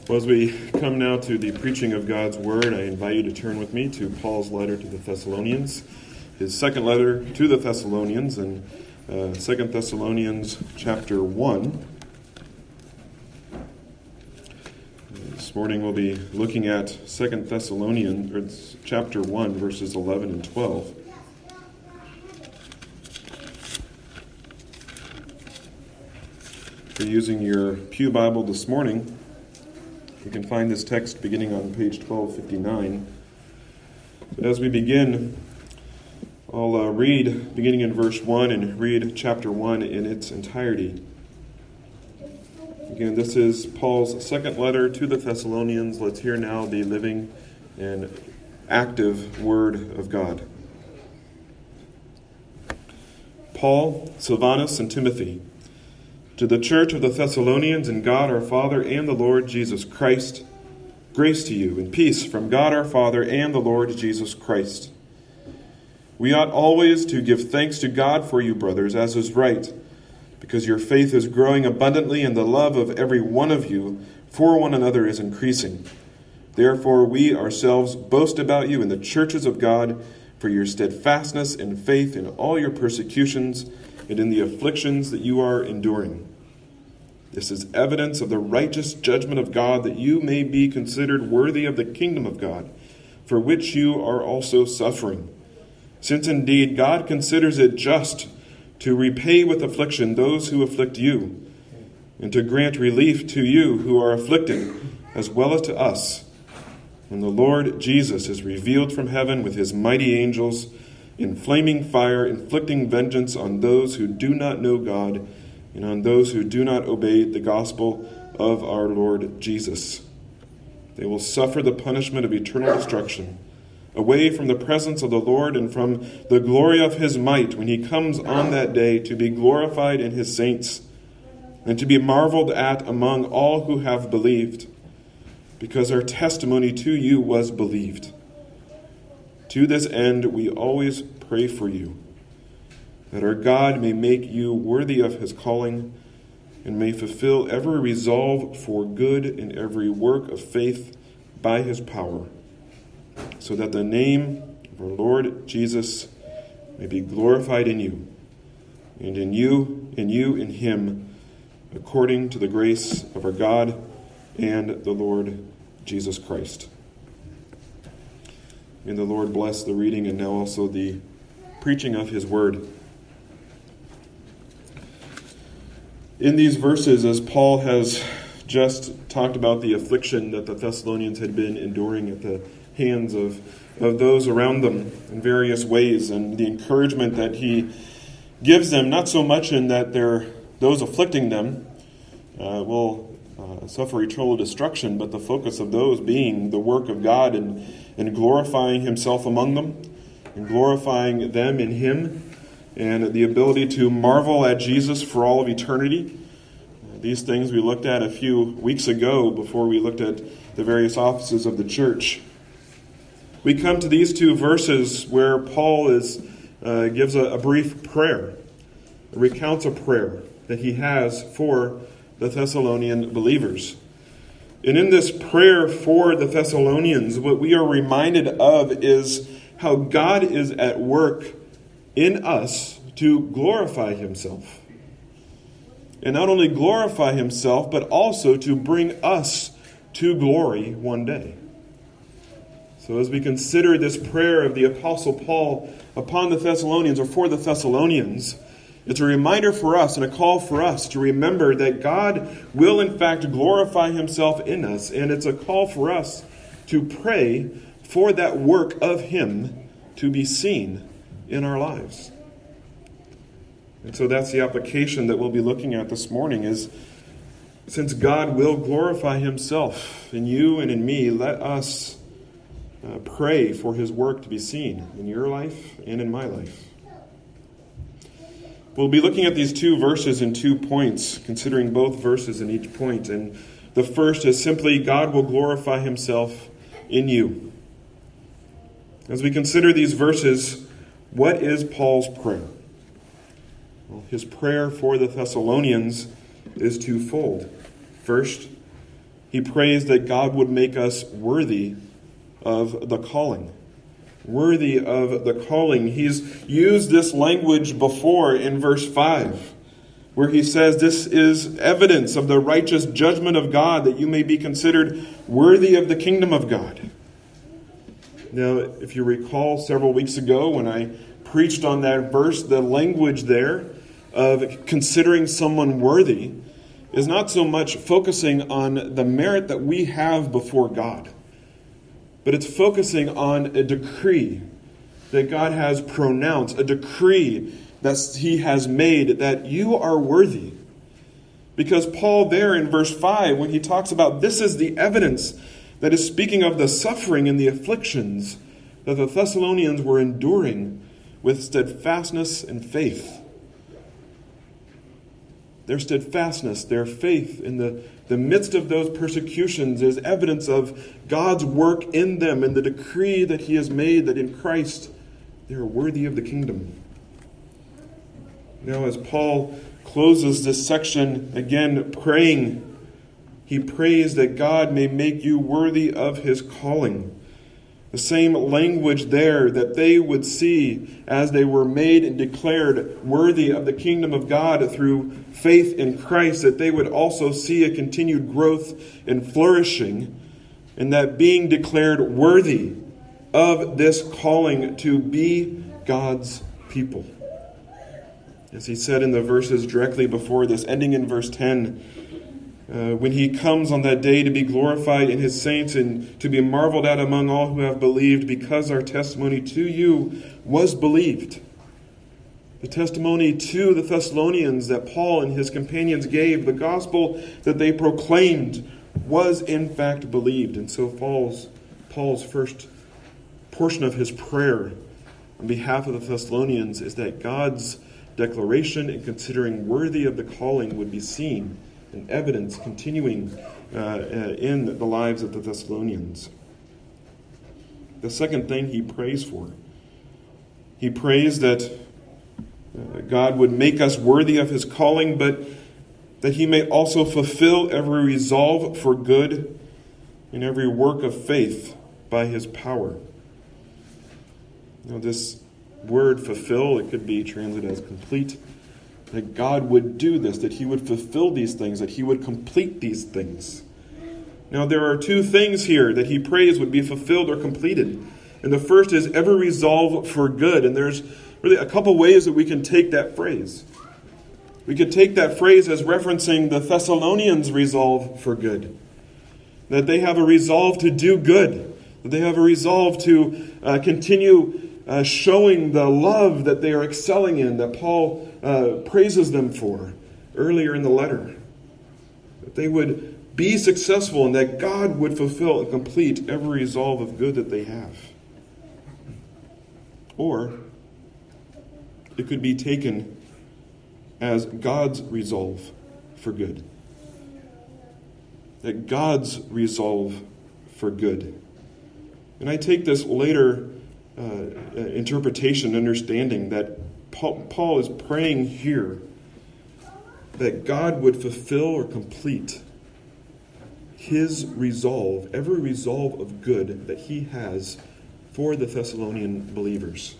Well, as we come now to the preaching of God's Word, I invite you to turn with me to Paul's letter to the Thessalonians, his second letter to the Thessalonians, in 2 Thessalonians chapter 1. This morning we'll be looking at 2 Thessalonians, chapter 1, verses 11 and 12. If you're using your Pew Bible this morning, you can find this text beginning on page 1259. But as we begin, I'll read beginning in verse 1 and read chapter 1 in its entirety. Again, this is Paul's second letter to the Thessalonians. Let's hear now the living and active Word of God. Paul, Silvanus, and Timothy, to the church of the Thessalonians in God our Father and the Lord Jesus Christ, grace to you and peace from God our Father and the Lord Jesus Christ. We ought always to give thanks to God for you, brothers, as is right, because your faith is growing abundantly and the love of every one of you for one another is increasing. Therefore we ourselves boast about you in the churches of God for your steadfastness and faith in all your persecutions and in the afflictions that you are enduring. This is evidence of the righteous judgment of God, that you may be considered worthy of the kingdom of God, for which you are also suffering. Since indeed God considers it just to repay with affliction those who afflict you, and to grant relief to you who are afflicted, as well as to us, when the Lord Jesus is revealed from heaven with his mighty angels, in flaming fire, inflicting vengeance on those who do not know God and on those who do not obey the gospel of our Lord Jesus. They will suffer the punishment of eternal destruction, away from the presence of the Lord and from the glory of his might, when he comes on that day to be glorified in his saints and to be marveled at among all who have believed, because our testimony to you was believed. To this end, we always pray for you, that our God may make you worthy of his calling and may fulfill every resolve for good in every work of faith by his power, so that the name of our Lord Jesus may be glorified in you, and in him, according to the grace of our God and the Lord Jesus Christ. May the Lord bless the reading and now also the preaching of his word. In these verses, as Paul has just talked about the affliction that the Thessalonians had been enduring at the hands of those around them in various ways, and the encouragement that he gives them, not so much in that those afflicting them will suffer eternal destruction, but the focus of those being the work of God and glorifying himself among them and glorifying them in him, and the ability to marvel at Jesus for all of eternity. These things we looked at a few weeks ago before we looked at the various offices of the church. We come to these two verses where Paul gives a brief prayer, recounts a prayer that he has for the Thessalonian believers. And in this prayer for the Thessalonians, what we are reminded of is how God is at work in us to glorify himself. And not only glorify himself, but also to bring us to glory one day. So as we consider this prayer of the Apostle Paul upon the Thessalonians, or for the Thessalonians, it's a reminder for us and a call for us to remember that God will in fact glorify himself in us. And it's a call for us to pray for that work of him to be seen in our lives. And so that's the application that we'll be looking at this morning, is since God will glorify himself in you and in me, let us pray for his work to be seen in your life and in my life. We'll be looking at these two verses in 2 points, considering both verses in each point. And the first is simply, God will glorify himself in you. As we consider these verses, what is Paul's prayer? Well, his prayer for the Thessalonians is twofold. First, He prays that God would make us worthy of the calling. Worthy of the calling. He's used this language before in verse 5, where he says this is evidence of the righteous judgment of God, that you may be considered worthy of the kingdom of God. Now, if you recall several weeks ago when I preached on that verse, the language there of considering someone worthy is not so much focusing on the merit that we have before God, but it's focusing on a decree that God has pronounced, a decree that he has made that you are worthy. Because Paul there in verse 5, when he talks about this is the evidence that is speaking of the suffering and the afflictions that the Thessalonians were enduring with steadfastness and faith. Their steadfastness, their faith in the midst of those persecutions is evidence of God's work in them and the decree that he has made that in Christ they are worthy of the kingdom. Now, as Paul closes this section, again praying, he prays that God may make you worthy of his calling. The same language there that they would see as they were made and declared worthy of the kingdom of God through faith in Christ, that they would also see a continued growth and flourishing, and that being declared worthy of this calling to be God's people. As he said in the verses directly before this, ending in verse 10, when he comes on that day to be glorified in his saints and to be marveled at among all who have believed, because our testimony to you was believed. The testimony to the Thessalonians that Paul and his companions gave, the gospel that they proclaimed, was in fact believed. And so Paul's first portion of his prayer on behalf of the Thessalonians is that God's declaration and considering worthy of the calling would be seen and evidence continuing in the lives of the Thessalonians. The second thing he prays for, he prays that God would make us worthy of his calling, but that he may also fulfill every resolve for good and every work of faith by his power. Now, this word fulfill, it could be translated as complete. That God would do this, that he would fulfill these things, that he would complete these things. Now, there are two things here that he prays would be fulfilled or completed. And the first is every resolve for good. And there's really a couple ways that we can take that phrase. We could take that phrase as referencing the Thessalonians' resolve for good. That they have a resolve to do good. That they have a resolve to continue showing the love that they are excelling in, that Paul praises them for earlier in the letter. That they would be successful and that God would fulfill and complete every resolve of good that they have. Or it could be taken as God's resolve for good. That God's resolve for good. And I take this later interpretation, understanding that Paul is praying here that God would fulfill or complete his resolve, every resolve of good that he has for the Thessalonian believers.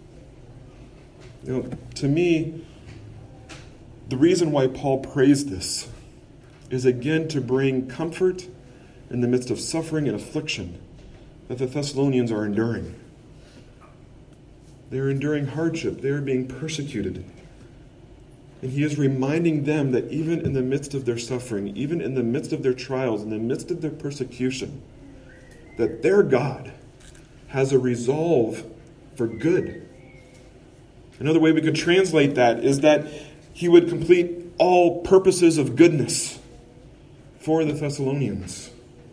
To me, the reason why Paul prays this is again to bring comfort in the midst of suffering and affliction that the Thessalonians are enduring. They're enduring hardship. They are being persecuted. And he is reminding them that even in the midst of their suffering, even in the midst of their trials, in the midst of their persecution, that their God has a resolve for good. Another way we could translate that is that he would complete all purposes of goodness for the Thessalonians.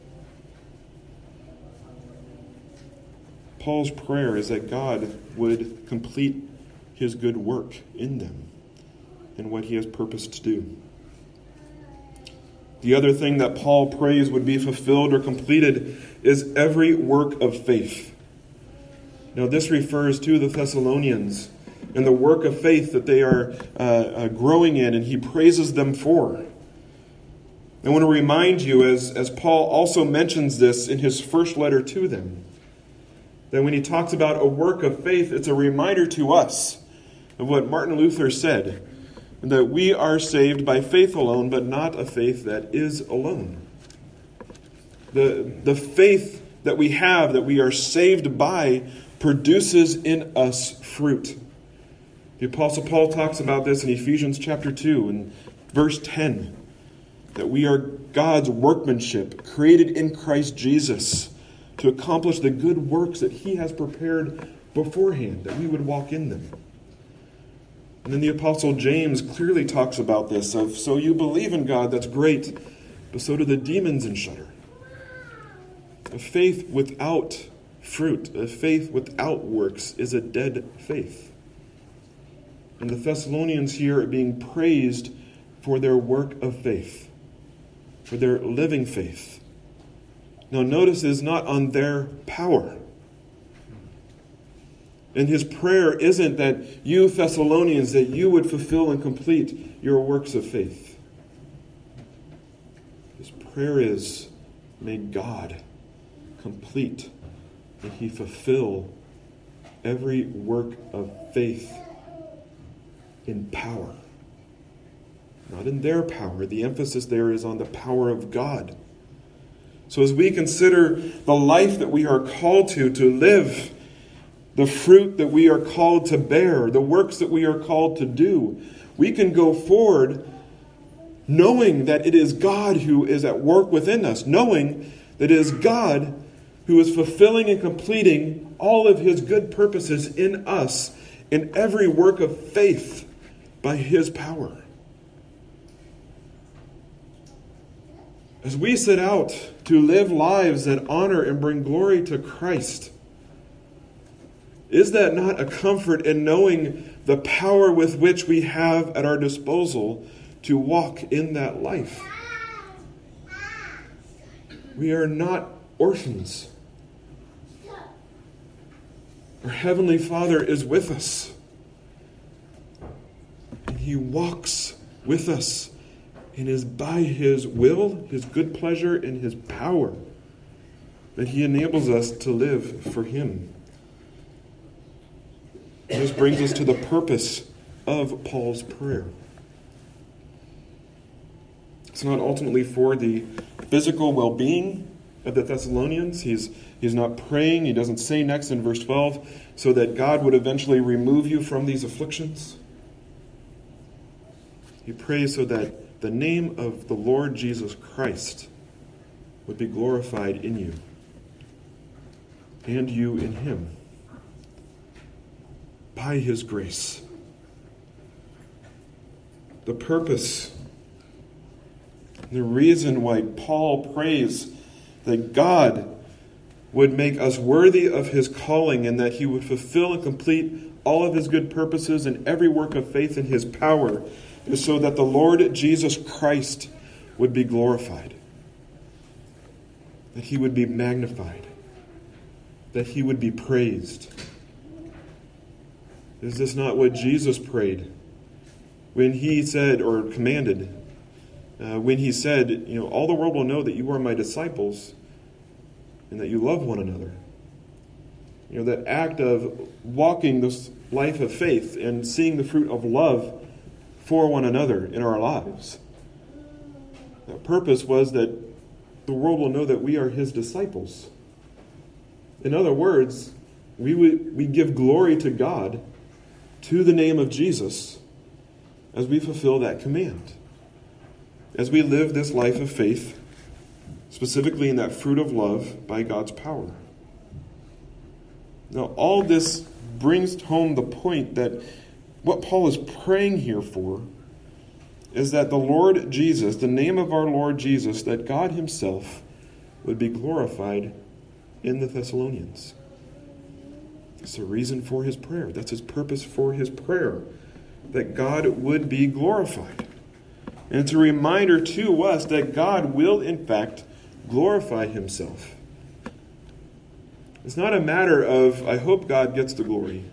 Paul's prayer is that God would complete his good work in them and what he has purposed to do. The other thing that Paul prays would be fulfilled or completed is every work of faith. Now, this refers to the Thessalonians and the work of faith that they are growing in, and he praises them for. I want to remind you, as Paul also mentions this in his first letter to them, that when he talks about a work of faith, it's a reminder to us of what Martin Luther said, that we are saved by faith alone, but not a faith that is alone. The faith that we have, that we are saved by, produces in us fruit. The Apostle Paul talks about this in Ephesians chapter 2 and verse 10, that we are God's workmanship, created in Christ Jesus to accomplish the good works that he has prepared beforehand, that we would walk in them. And then the Apostle James clearly talks about this, of so you believe in God, that's great, but so do the demons and shudder. A faith without fruit, a faith without works, is a dead faith. And the Thessalonians here are being praised for their work of faith, for their living faith. Now notice it is not on their power. And his prayer isn't that you, Thessalonians, that you would fulfill and complete your works of faith. His prayer is, may God complete and he fulfill every work of faith in power. Not in their power. The emphasis there is on the power of God. So as we consider the life that we are called to live, the fruit that we are called to bear, the works that we are called to do, we can go forward knowing that it is God who is at work within us, knowing that it is God who is fulfilling and completing all of his good purposes in us in every work of faith by his power. As we set out to live lives that honor and bring glory to Christ, is that not a comfort in knowing the power with which we have at our disposal to walk in that life? We are not orphans. Our Heavenly Father is with us. And he walks with us. And it is by his will, his good pleasure, and his power that he enables us to live for him. This brings us to the purpose of Paul's prayer. It's not ultimately for the physical well-being of the Thessalonians. He's not praying. He doesn't say next in verse 12, so that God would eventually remove you from these afflictions. He prays so that the name of the Lord Jesus Christ would be glorified in you and you in him by his grace. The purpose, the reason why Paul prays that God would make us worthy of his calling and that he would fulfill and complete all of his good purposes and every work of faith in his power is so that the Lord Jesus Christ would be glorified, that he would be magnified, that he would be praised. Is this not what Jesus prayed when he said, or commanded, when he said, all the world will know that you are my disciples and that you love one another? That act of walking this life of faith and seeing the fruit of love for one another in our lives. The purpose was that the world will know that we are his disciples. In other words, we give glory to God, to the name of Jesus, as we fulfill that command. As we live this life of faith, specifically in that fruit of love by God's power. Now, all this brings home the point that what Paul is praying here for is that the Lord Jesus, the name of our Lord Jesus, that God himself would be glorified in the Thessalonians. That's the reason for his prayer. That's his purpose for his prayer, that God would be glorified. And it's a reminder to us that God will, in fact, glorify himself. It's not a matter of, I hope God gets the glory.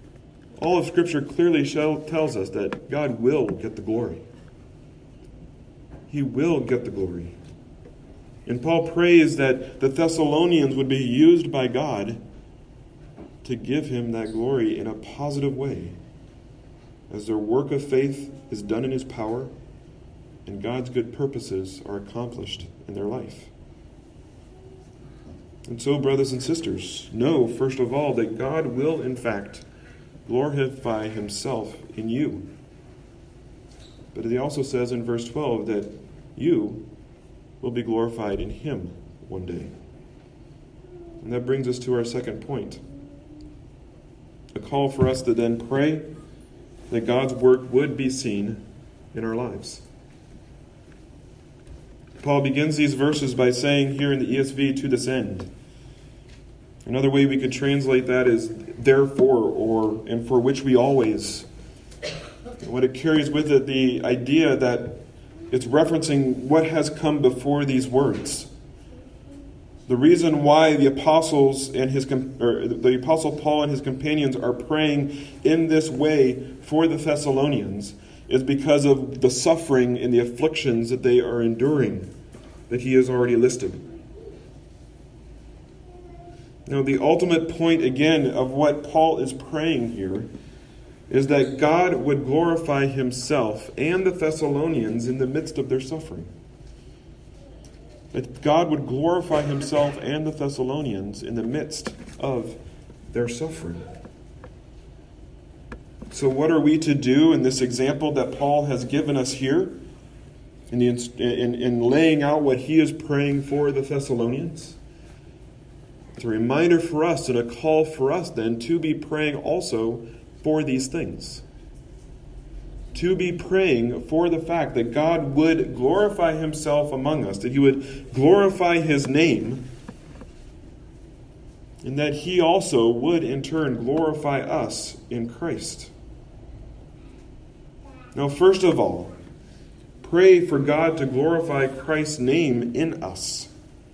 All of Scripture clearly tells us that God will get the glory. he will get the glory. And Paul prays that the Thessalonians would be used by God to give him that glory in a positive way, as their work of faith is done in his power and God's good purposes are accomplished in their life. And so, brothers and sisters, know, first of all, that God will, in fact, glorify himself in you. But he also says in verse 12 that you will be glorified in him one day. And that brings us to our second point. A call for us to then pray that God's work would be seen in our lives. Paul begins these verses by saying here in the ESV, to this end. Another way we could translate that is therefore, or and for which we always. What it carries with it, the idea that it's referencing what has come before these words. The reason why the apostles and the apostle Paul and his companions are praying in this way for the Thessalonians is because of the suffering and the afflictions that they are enduring, that he has already listed. Now, the ultimate point, again, of what Paul is praying here is that God would glorify himself and the Thessalonians in the midst of their suffering. That God would glorify himself and the Thessalonians in the midst of their suffering. So what are we to do in this example that Paul has given us here in laying out what he is praying for the Thessalonians? It's a reminder for us and a call for us then to be praying also for these things. To be praying for the fact that God would glorify himself among us, that he would glorify his name, and that he also would in turn glorify us in Christ. Now, first of all, pray for God to glorify Christ's name in us.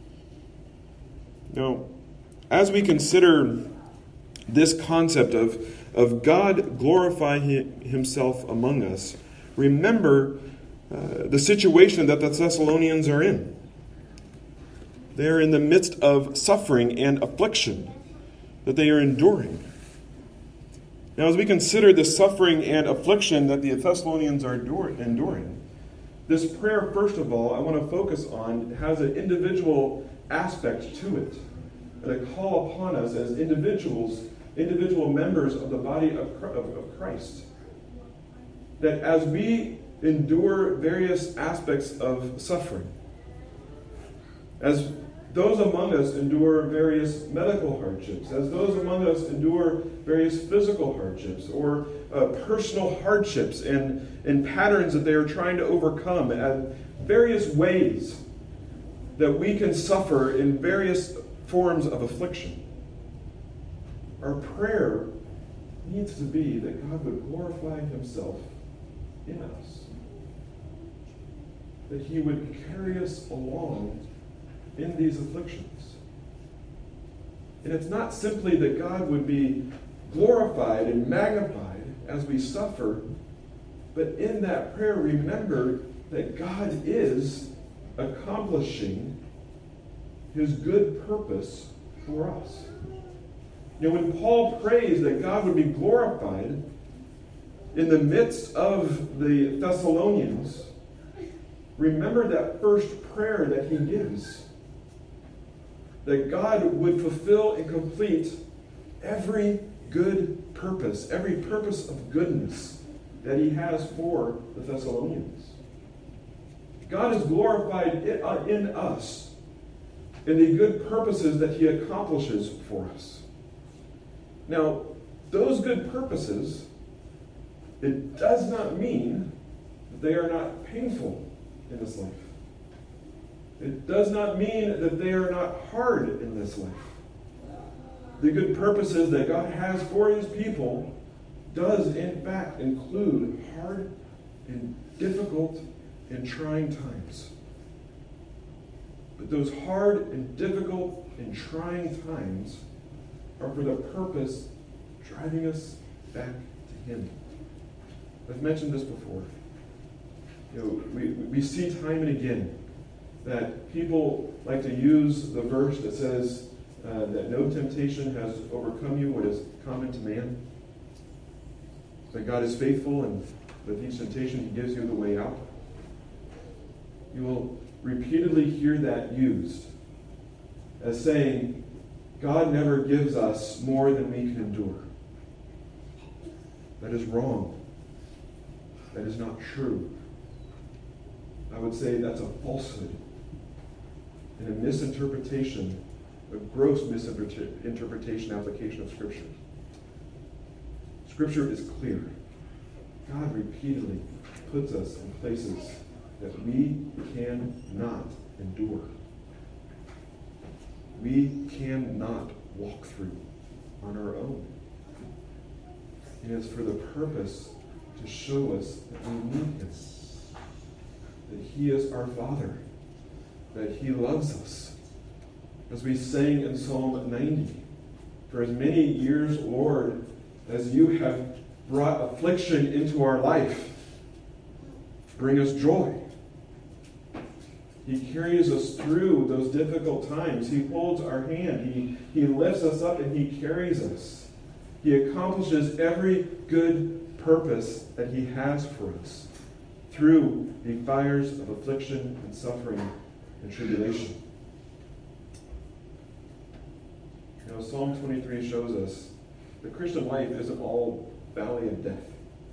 Now, as we consider this concept of God glorifying himself among us, remember the situation that the Thessalonians are in. They are in the midst of suffering and affliction that they are enduring. Now, as we consider the suffering and affliction that the Thessalonians are enduring, this prayer, first of all, I want to focus on, has an individual aspect to it. And a call upon us as individual members of the body of Christ. That as we endure various aspects of suffering, as those among us endure various medical hardships, as those among us endure various physical hardships or personal hardships and patterns that they are trying to overcome, and various ways that we can suffer in various forms of affliction. Our prayer needs to be that God would glorify himself in us. That he would carry us along in these afflictions. And it's not simply that God would be glorified and magnified as we suffer, but in that prayer, remember that God is accomplishing his good purpose for us. You know, when Paul prays that God would be glorified in the midst of the Thessalonians, remember that first prayer that he gives. That God would fulfill and complete every good purpose, every purpose of goodness that he has for the Thessalonians. God is glorified in us in the good purposes that he accomplishes for us. Now, those good purposes, it does not mean that they are not painful in this life. It does not mean that they are not hard in this life. The good purposes that God has for his people does, in fact, include hard and difficult and trying times. But those hard and difficult and trying times are for the purpose of driving us back to him. I've mentioned this before. We see time and again that people like to use the verse that says that no temptation has overcome you what is common to man. That God is faithful, and with each temptation He gives you the way out. You will repeatedly hear that used as saying, God never gives us more than we can endure. That is wrong. That is not true. I would say that's a falsehood and a misinterpretation, a gross misinterpretation application of Scripture. Scripture is clear. God repeatedly puts us in places that we cannot endure. We cannot walk through on our own. And it's for the purpose to show us that we need Him, that He is our Father, that He loves us. As we sang in Psalm 90, for as many years, Lord, as you have brought affliction into our life, bring us joy. He carries us through those difficult times. He holds our hand. He lifts us up and He carries us. He accomplishes every good purpose that He has for us through the fires of affliction and suffering and tribulation. Psalm 23 shows us the Christian life isn't all valley of death.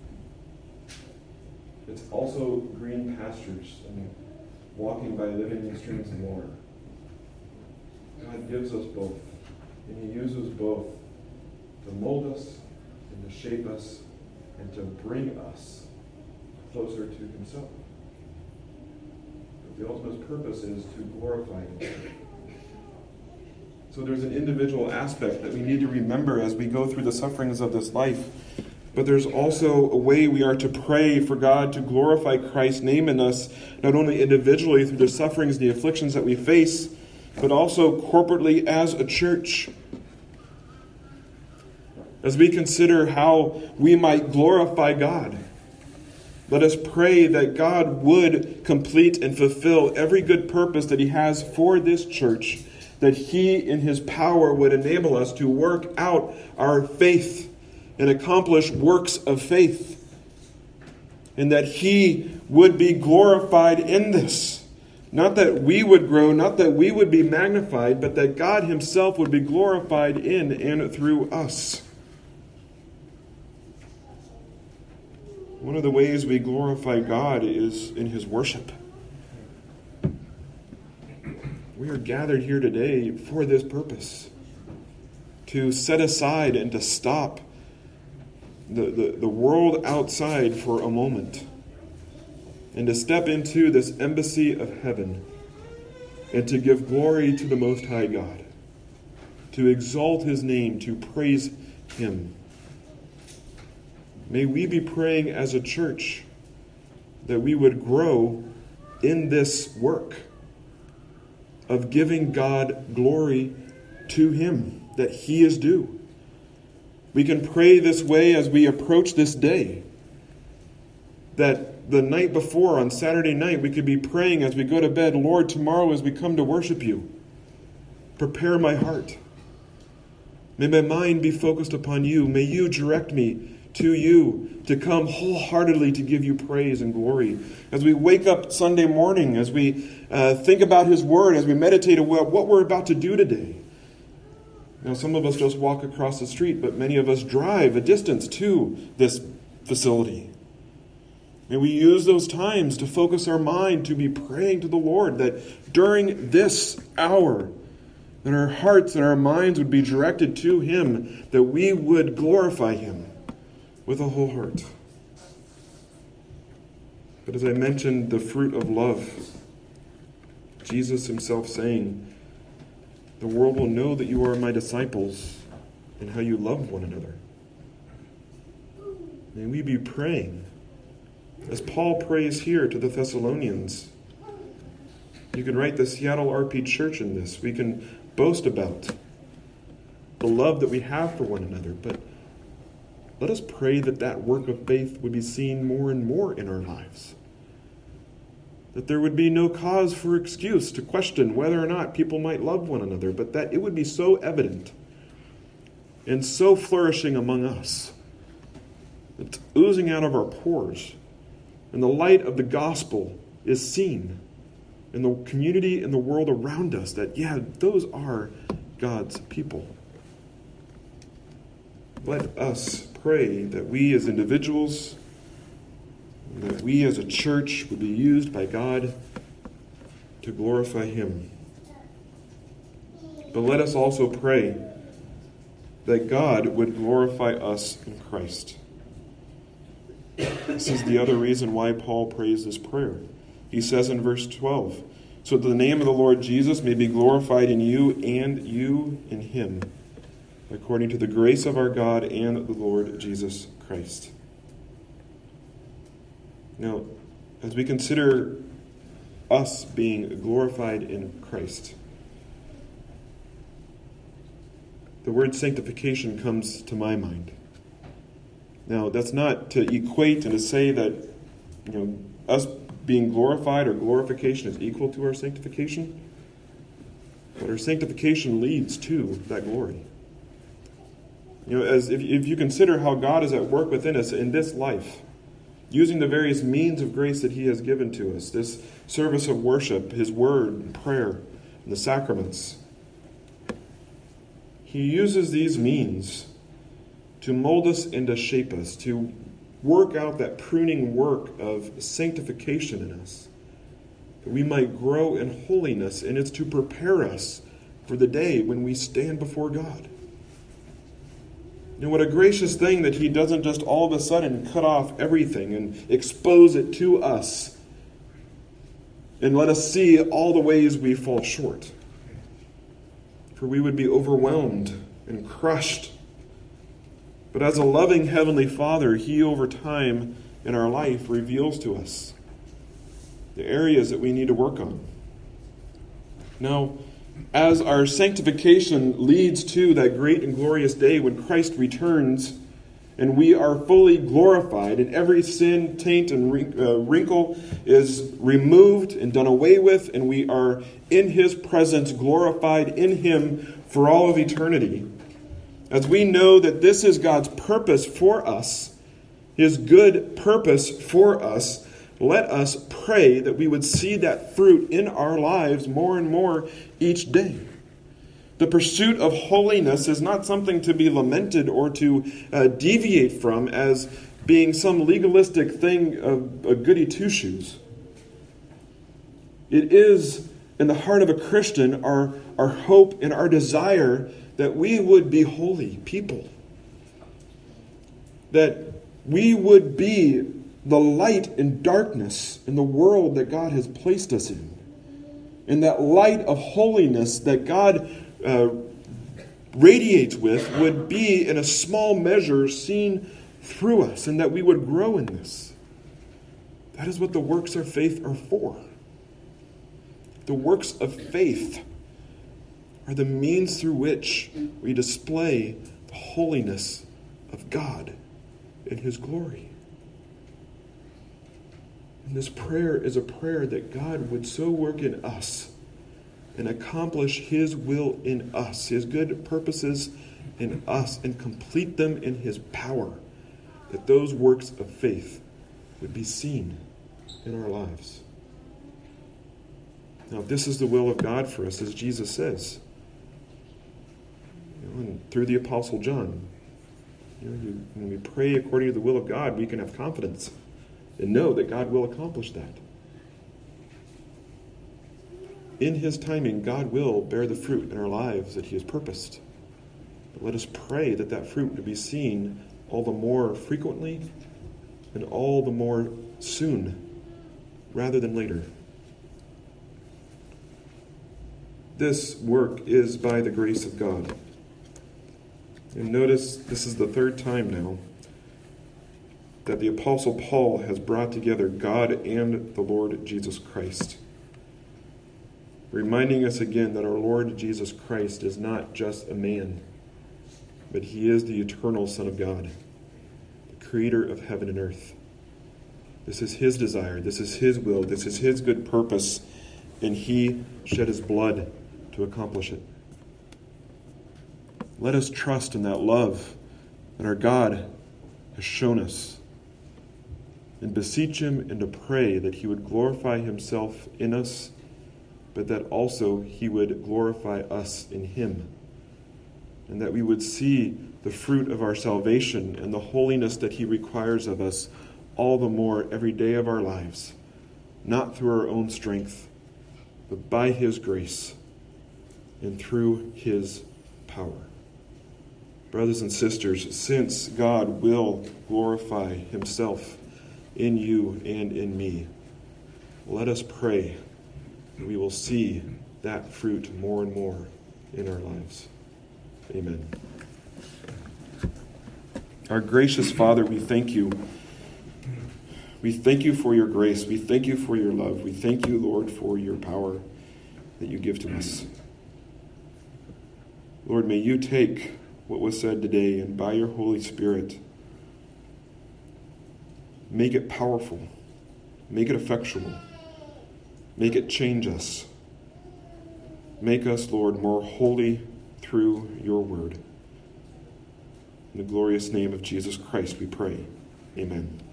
It's also green pastures and walking by living streams of water. God gives us both, and He uses both to mold us and to shape us and to bring us closer to Himself. But the ultimate purpose is to glorify Him. So there's an individual aspect that we need to remember as we go through the sufferings of this life. But there's also a way we are to pray for God to glorify Christ's name in us, not only individually through the sufferings and the afflictions that we face, but also corporately as a church. As we consider how we might glorify God, let us pray that God would complete and fulfill every good purpose that He has for this church, that He, in His power, would enable us to work out our faith and accomplish works of faith, and that He would be glorified in this. Not that we would grow, not that we would be magnified, but that God Himself would be glorified in and through us. One of the ways we glorify God is in His worship. We are gathered here today for this purpose, to set aside and to stop the world outside for a moment, and to step into this embassy of heaven, and to give glory to the Most High God, to exalt His name, to praise Him. May we be praying as a church that we would grow in this work of giving God glory to Him that He is due. We can pray this way as we approach this day, that the night before, on Saturday night, we could be praying as we go to bed, Lord, tomorrow as we come to worship You, prepare my heart. May my mind be focused upon You. May You direct me to You, to come wholeheartedly to give You praise and glory. As we wake up Sunday morning, as we think about His Word, as we meditate on what we're about to do today. Now, some of us just walk across the street, but many of us drive a distance to this facility. May we use those times to focus our mind to be praying to the Lord, that during this hour, that our hearts and our minds would be directed to Him, that we would glorify Him with a whole heart. But as I mentioned, the fruit of love, Jesus Himself saying, the world will know that you are my disciples and how you love one another. May we be praying, as Paul prays here to the Thessalonians. You can write the Seattle RP Church in this. We can boast about the love that we have for one another, but let us pray that that work of faith would be seen more and more in our lives. that there would be no cause for excuse to question whether or not people might love one another, but that it would be so evident and so flourishing among us. It's oozing out of our pores. And the light of the gospel is seen in the community and the world around us, that, yeah, those are God's people. Let us pray that we as individuals, that we as a church would be used by God to glorify Him. But let us also pray that God would glorify us in Christ. This is the other reason why Paul prays this prayer. He says in verse 12, "So that the name of the Lord Jesus may be glorified in you and you in Him, according to the grace of our God and the Lord Jesus Christ." Now, as we consider us being glorified in Christ, the word sanctification comes to my mind. Now, that's not to equate and to say that, us being glorified or glorification is equal to our sanctification. But our sanctification leads to that glory. As if you consider how God is at work within us in this life, using the various means of grace that He has given to us, this service of worship, His word, and prayer, and the sacraments, He uses these means to mold us and to shape us, to work out that pruning work of sanctification in us, that we might grow in holiness, and it's to prepare us for the day when we stand before God. What a gracious thing that He doesn't just all of a sudden cut off everything and expose it to us and let us see all the ways we fall short. For we would be overwhelmed and crushed. But as a loving Heavenly Father, He over time in our life reveals to us the areas that we need to work on. Now, as our sanctification leads to that great and glorious day when Christ returns and we are fully glorified and every sin, taint, and wrinkle is removed and done away with, and we are in His presence, glorified in Him for all of eternity, as we know that this is God's purpose for us, His good purpose for us, let us pray that we would see that fruit in our lives more and more each day. The pursuit of holiness is not something to be lamented or to deviate from as being some legalistic thing of a goody two-shoes. It is, in the heart of a Christian, our hope and our desire that we would be holy people. That we would be the light in darkness in the world that God has placed us in. And that light of holiness that God radiates with would be in a small measure seen through us, and that we would grow in this. That is what the works of faith are for. The works of faith are the means through which we display the holiness of God in His glory. And this prayer is a prayer that God would so work in us and accomplish His will in us, His good purposes in us, and complete them in His power, that those works of faith would be seen in our lives. Now, this is the will of God for us, as Jesus says. And through the Apostle John, when we pray according to the will of God, we can have confidence and know that God will accomplish that. In His timing, God will bear the fruit in our lives that He has purposed. But let us pray that that fruit would be seen all the more frequently and all the more soon, rather than later. This work is by the grace of God. And notice this is the third time now that the Apostle Paul has brought together God and the Lord Jesus Christ, reminding us again that our Lord Jesus Christ is not just a man, but He is the eternal Son of God, the creator of heaven and earth. This is his desire. This is his will. This is his good purpose. And he shed his blood to accomplish it. Let us trust in that love that our God has shown us, and beseech him and to pray that he would glorify himself in us, but that also he would glorify us in him, and that we would see the fruit of our salvation and the holiness that he requires of us all the more every day of our lives, not through our own strength, but by his grace and through his power. Brothers and sisters, since God will glorify himself in you and in me, let us pray that we will see that fruit more and more in our lives. Amen. Our gracious Father, we thank you. We thank you for your grace. We thank you for your love. We thank you, Lord, for your power that you give to us. Lord, may you take what was said today and by your Holy Spirit, make it powerful, make it effectual, make it change us. Make us, Lord, more holy through your word. In the glorious name of Jesus Christ we pray. Amen.